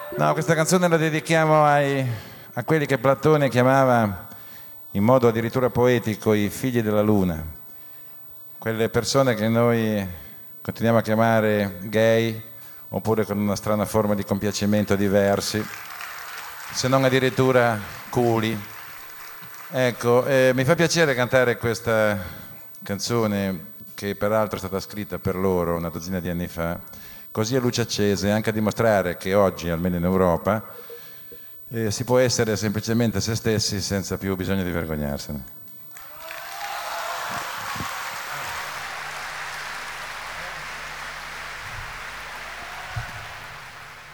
No, questa canzone la dedichiamo a quelli che Platone chiamava in modo addirittura poetico i figli della luna, quelle persone che noi continuiamo a chiamare gay oppure con una strana forma di compiacimento diversi, se non addirittura culi. Ecco, mi fa piacere cantare questa canzone che peraltro è stata scritta per loro una dozzina di anni fa, così a luce accesa, e anche a dimostrare che oggi, almeno in Europa, si può essere semplicemente se stessi senza più bisogno di vergognarsene.